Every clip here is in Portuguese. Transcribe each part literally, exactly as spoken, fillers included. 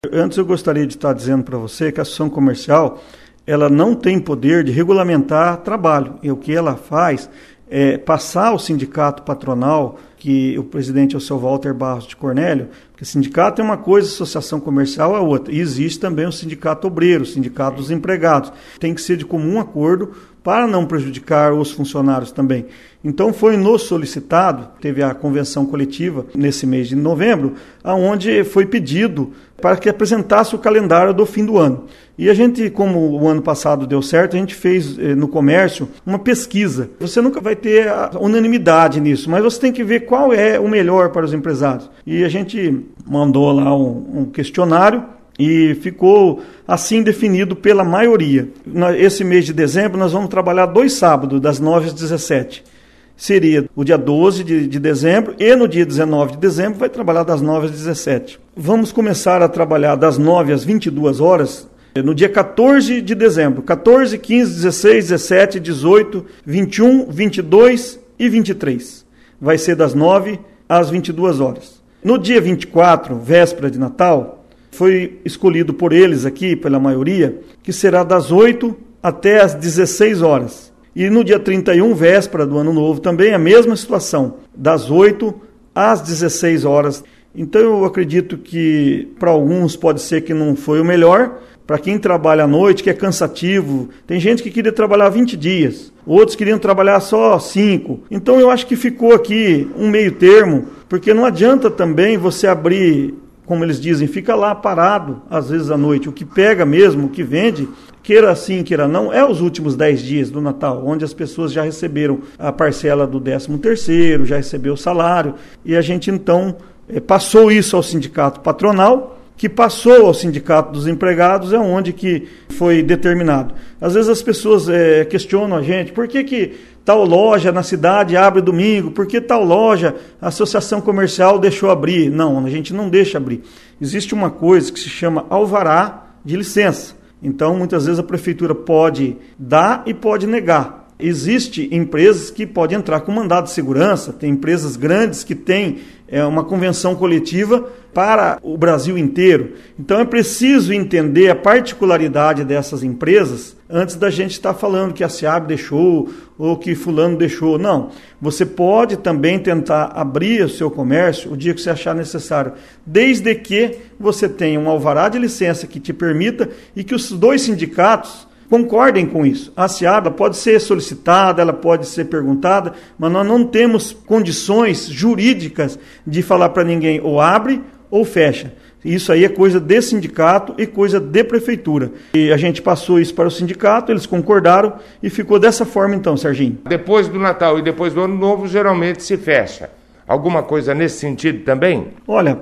Antes eu gostaria de estar dizendo para você que a associação comercial ela não tem poder de regulamentar trabalho. E o que ela faz é passar ao sindicato patronal, que o presidente é o seu Walter Barros de Cornélio, porque sindicato é uma coisa, associação comercial é outra. E existe também o sindicato obreiro, o sindicato dos empregados. Tem que ser de comum acordo para não prejudicar os funcionários também. Então foi nos solicitado, teve a convenção coletiva nesse mês de novembro, onde foi pedido para que apresentasse o calendário do fim do ano. E a gente, como o ano passado deu certo, a gente fez eh, no comércio uma pesquisa. Você nunca vai ter a unanimidade nisso, mas você tem que ver qual é o melhor para os empresários. E a gente mandou lá um, um questionário e ficou assim definido pela maioria. Esse mês de dezembro nós vamos trabalhar dois sábados, das nove às dezessete. Seria o dia doze de, de dezembro e no dia dezenove de dezembro vai trabalhar das nove às dezessete. Vamos começar a trabalhar das nove às vinte e duas horas no dia quatorze de dezembro. quatorze, quinze, dezesseis, dezessete, dezoito, vinte e um, vinte e dois e vinte e três. Vai ser das nove às vinte e duas horas. No dia vinte e quatro, véspera de Natal, foi escolhido por eles aqui, pela maioria, que será das oito até as dezesseis horas. E no dia trinta e um, véspera do Ano Novo, também a mesma situação, das oito às dezesseis horas. Então eu acredito que para alguns pode ser que não foi o melhor, para quem trabalha à noite, que é cansativo, tem gente que queria trabalhar vinte dias, outros queriam trabalhar só cinco. Então eu acho que ficou aqui um meio termo, porque não adianta também você abrir, como eles dizem, fica lá parado, às vezes à noite. O que pega mesmo, o que vende, queira sim, queira não, é os últimos dez dias do Natal, onde as pessoas já receberam a parcela do décimo terceiro, já recebeu o salário, e a gente então eh, passou isso ao sindicato patronal, que passou ao sindicato dos empregados, é onde que foi determinado. Às vezes as pessoas é, questionam a gente, por que que tal loja na cidade abre domingo, por que tal loja a associação comercial deixou abrir? Não, a gente não deixa abrir. Existe uma coisa que se chama alvará de licença. Então, muitas vezes a prefeitura pode dar e pode negar. Existem empresas que podem entrar com mandado de segurança, tem empresas grandes que têm é, uma convenção coletiva para o Brasil inteiro. Então é preciso entender a particularidade dessas empresas antes da gente estar falando que a SEAB deixou ou que fulano deixou. Não, você pode também tentar abrir o seu comércio o dia que você achar necessário, desde que você tenha um alvará de licença que te permita e que os dois sindicatos concordem com isso. A SEAB pode ser solicitada, ela pode ser perguntada, mas nós não temos condições jurídicas de falar para ninguém ou abre ou fecha. Isso aí é coisa de sindicato e coisa de prefeitura. E a gente passou isso para o sindicato, eles concordaram e ficou dessa forma então, Serginho. Depois do Natal e depois do Ano Novo, geralmente se fecha. Alguma coisa nesse sentido também? Olha,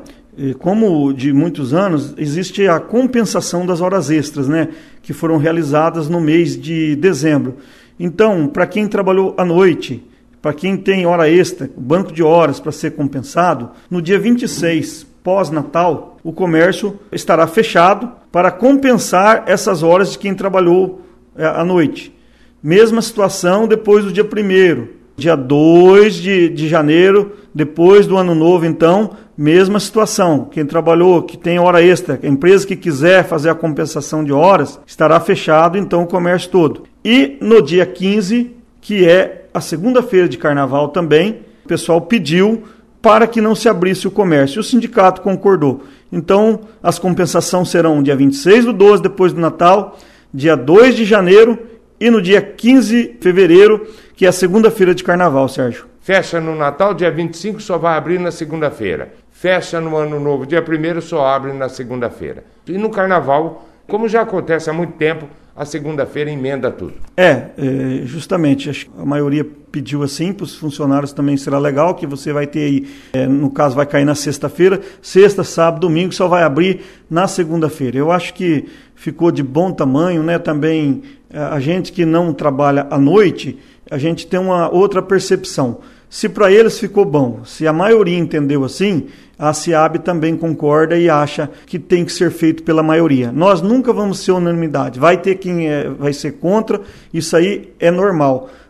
como de muitos anos, existe a compensação das horas extras, né, que foram realizadas no mês de dezembro. Então, para quem trabalhou à noite, para quem tem hora extra, o banco de horas para ser compensado, no dia vinte e seis, pós-Natal, o comércio estará fechado para compensar essas horas de quem trabalhou é, à noite. Mesma situação depois do dia primeiro. Dia dois de, de janeiro, depois do Ano Novo, então, mesma situação. Quem trabalhou, que tem hora extra, a empresa que quiser fazer a compensação de horas, estará fechado, então, o comércio todo. E no dia quinze, que é a segunda-feira de Carnaval também, o pessoal pediu para que não se abrisse o comércio. E o sindicato concordou. Então, as compensações serão dia vinte e seis do doze, depois do Natal, dia dois de janeiro e no dia quinze de fevereiro, que é a segunda-feira de Carnaval, Sérgio. Fecha no Natal, dia vinte e cinco, só vai abrir na segunda-feira. Fecha no Ano Novo, dia primeiro, só abre na segunda-feira. E no Carnaval, como já acontece há muito tempo, a segunda-feira emenda tudo. É, é justamente, acho que a maioria pediu assim, para os funcionários também será legal, que você vai ter aí, é, no caso vai cair na sexta-feira, sexta, sábado, domingo, só vai abrir na segunda-feira. Eu acho que ficou de bom tamanho, né? Também a gente que não trabalha à noite, a gente tem uma outra percepção. Se para eles ficou bom, se a maioria entendeu assim, a SEAB também concorda e acha que tem que ser feito pela maioria. Nós nunca vamos ser unanimidade. Vai ter quem é, vai ser contra, isso aí é normal.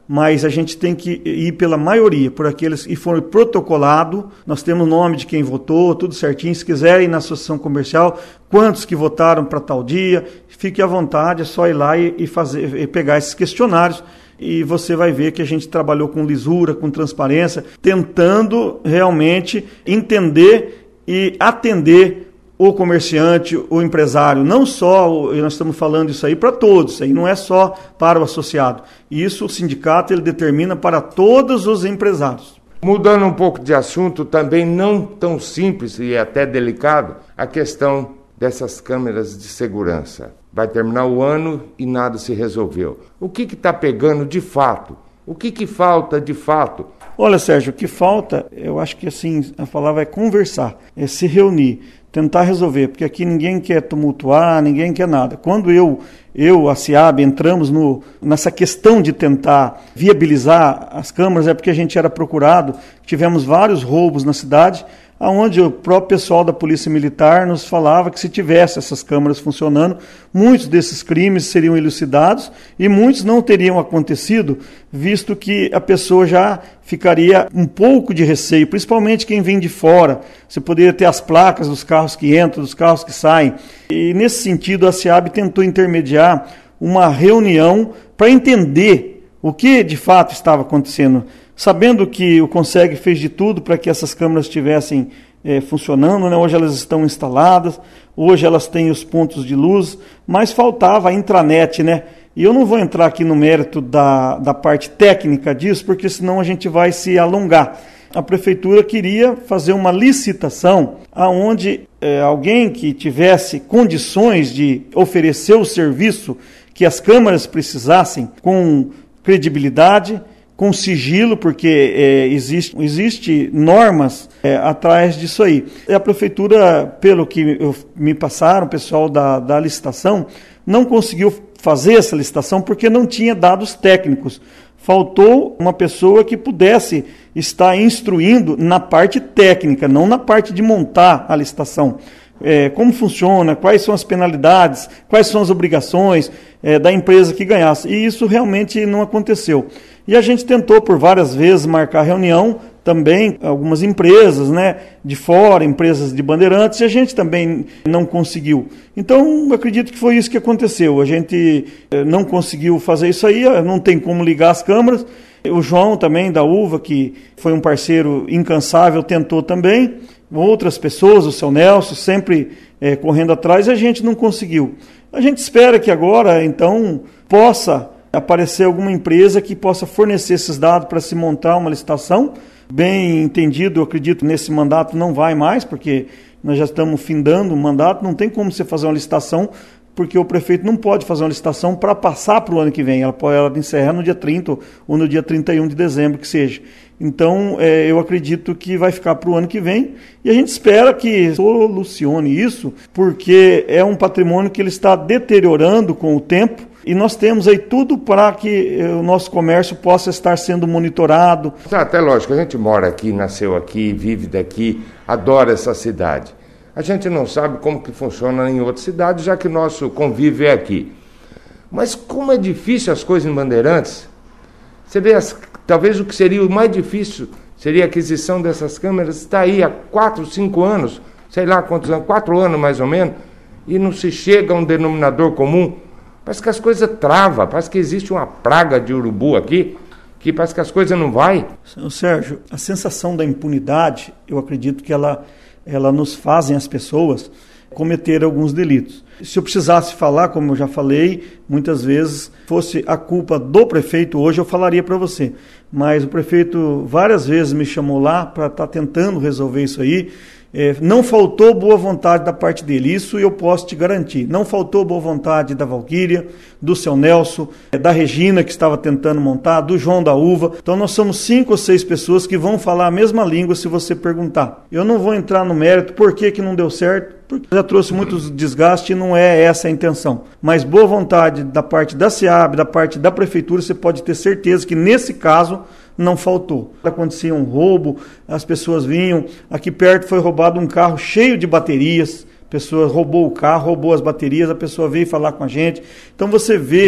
mas a gente tem que ir pela maioria, por aqueles que foram protocolados. Nós temos o nome de quem votou, tudo certinho. Se quiserem ir na associação comercial, quantos que votaram para tal dia, fique à vontade, é só ir lá e, e, fazer, e pegar esses questionários. E você vai ver que a gente trabalhou com lisura, com transparência, tentando realmente entender e atender o comerciante, o empresário. Não só, nós estamos falando isso aí para todos, isso aí não é só para o associado. Isso o sindicato ele determina para todos os empresários. Mudando um pouco de assunto, também não tão simples e até delicado, a questão dessas câmeras de segurança. Vai terminar o ano e nada se resolveu. O que está pegando de fato? O que, que falta de fato? Olha, Sérgio, o que falta, eu acho que assim, a palavra é conversar, é se reunir, tentar resolver, porque aqui ninguém quer tumultuar, ninguém quer nada. Quando eu, eu a SEAB, entramos no, nessa questão de tentar viabilizar as câmaras, é porque a gente era procurado, tivemos vários roubos na cidade, onde o próprio pessoal da Polícia Militar nos falava que se tivesse essas câmaras funcionando, muitos desses crimes seriam elucidados e muitos não teriam acontecido, visto que a pessoa já ficaria um pouco de receio, principalmente quem vem de fora. Você poderia ter as placas dos carros que entram, dos carros que saem. E nesse sentido a SEAB tentou intermediar uma reunião para entender o que de fato estava acontecendo. Sabendo que o CONSEG fez de tudo para que essas câmeras estivessem é, funcionando, né? Hoje elas estão instaladas, hoje elas têm os pontos de luz, mas faltava a intranet, né? E eu não vou entrar aqui no mérito da, da parte técnica disso, porque senão a gente vai se alongar. A prefeitura queria fazer uma licitação aonde é, alguém que tivesse condições de oferecer o serviço que as câmeras precisassem com credibilidade, com sigilo, porque é, existe, existe normas é, atrás disso aí. E a prefeitura, pelo que eu, me passaram, o pessoal da, da licitação, não conseguiu fazer essa licitação porque não tinha dados técnicos. Faltou uma pessoa que pudesse estar instruindo na parte técnica, não na parte de montar a licitação. É, como funciona, quais são as penalidades, quais são as obrigações é, da empresa que ganhasse. E isso realmente não aconteceu. E a gente tentou por várias vezes marcar reunião, também algumas empresas, né, de fora, empresas de Bandeirantes, e a gente também não conseguiu. Então, acredito que foi isso que aconteceu. A gente não conseguiu fazer isso aí, não tem como ligar as câmeras. O João também, da Uva, que foi um parceiro incansável, tentou também. Outras pessoas, o seu Nelson, sempre é, correndo atrás, e a gente não conseguiu. A gente espera que agora, então, possa aparecer alguma empresa que possa fornecer esses dados para se montar uma licitação. Bem entendido, eu acredito que nesse mandato não vai mais, porque nós já estamos findando o mandato, não tem como você fazer uma licitação, porque o prefeito não pode fazer uma licitação para passar para o ano que vem, ela pode ela encerrar no dia trinta ou no dia trinta e um de dezembro, que seja. Então, é, eu acredito que vai ficar para o ano que vem, e a gente espera que solucione isso, porque é um patrimônio que ele está deteriorando com o tempo, e nós temos aí tudo para que o nosso comércio possa estar sendo monitorado. Tá, até lógico, a gente mora aqui, nasceu aqui, vive daqui, adora essa cidade. A gente não sabe como que funciona em outras cidades, já que o nosso convívio é aqui. Mas como é difícil as coisas em Bandeirantes, você vê, as, talvez o que seria o mais difícil seria a aquisição dessas câmeras, está aí há quatro, cinco anos, sei lá quantos anos, quatro anos mais ou menos, e não se chega a um denominador comum. Parece que as coisas travam, parece que existe uma praga de urubu aqui, que parece que as coisas não vai. Sérgio, a sensação da impunidade, eu acredito que ela, ela nos fazem as pessoas cometer alguns delitos. Se eu precisasse falar, como eu já falei, muitas vezes fosse a culpa do prefeito, hoje eu falaria para você. Mas o prefeito várias vezes me chamou lá para estar tá tentando resolver isso aí. É, não faltou boa vontade da parte dele, isso eu posso te garantir. Não faltou boa vontade da Valquíria, do seu Nelson, é, da Regina, que estava tentando montar, do João da Uva. Então nós somos cinco ou seis pessoas que vão falar a mesma língua se você perguntar. Eu não vou entrar no mérito por que, que não deu certo, porque já trouxe muito desgaste e não é essa a intenção. Mas boa vontade da parte da SEAB, da parte da prefeitura, você pode ter certeza que nesse caso não faltou. Acontecia um roubo, as pessoas vinham, aqui perto foi roubado um carro cheio de baterias, a pessoa roubou o carro, roubou as baterias, a pessoa veio falar com a gente. Então você vê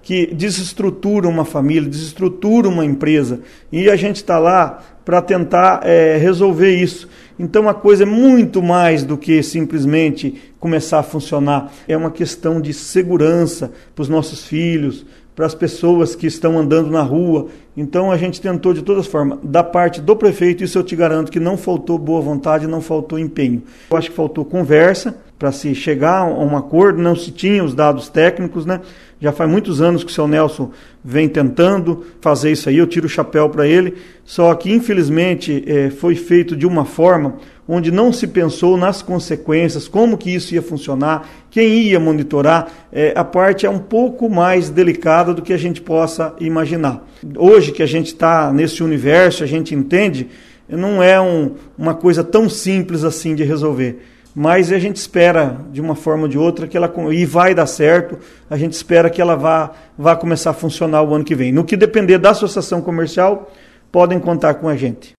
que desestrutura uma família, desestrutura uma empresa, e a gente está lá para tentar é, resolver isso. Então a coisa é muito mais do que simplesmente começar a funcionar. É uma questão de segurança para os nossos filhos, para as pessoas que estão andando na rua. Então a gente tentou de todas as formas. Da parte do prefeito, isso eu te garanto que não faltou boa vontade, não faltou empenho. Eu acho que faltou conversa para se chegar a um acordo, não se tinha os dados técnicos, né? Já faz muitos anos que o seu Nelson vem tentando fazer isso aí, eu tiro o chapéu para ele, só que infelizmente é, foi feito de uma forma onde não se pensou nas consequências, como que isso ia funcionar, quem ia monitorar. É, a parte é um pouco mais delicada do que a gente possa imaginar. Hoje que a gente está nesse universo, a gente entende, não é um, uma coisa tão simples assim de resolver. Mas a gente espera, de uma forma ou de outra, que ela, e vai dar certo, a gente espera que ela vá, vá começar a funcionar o ano que vem. No que depender da associação comercial, podem contar com a gente.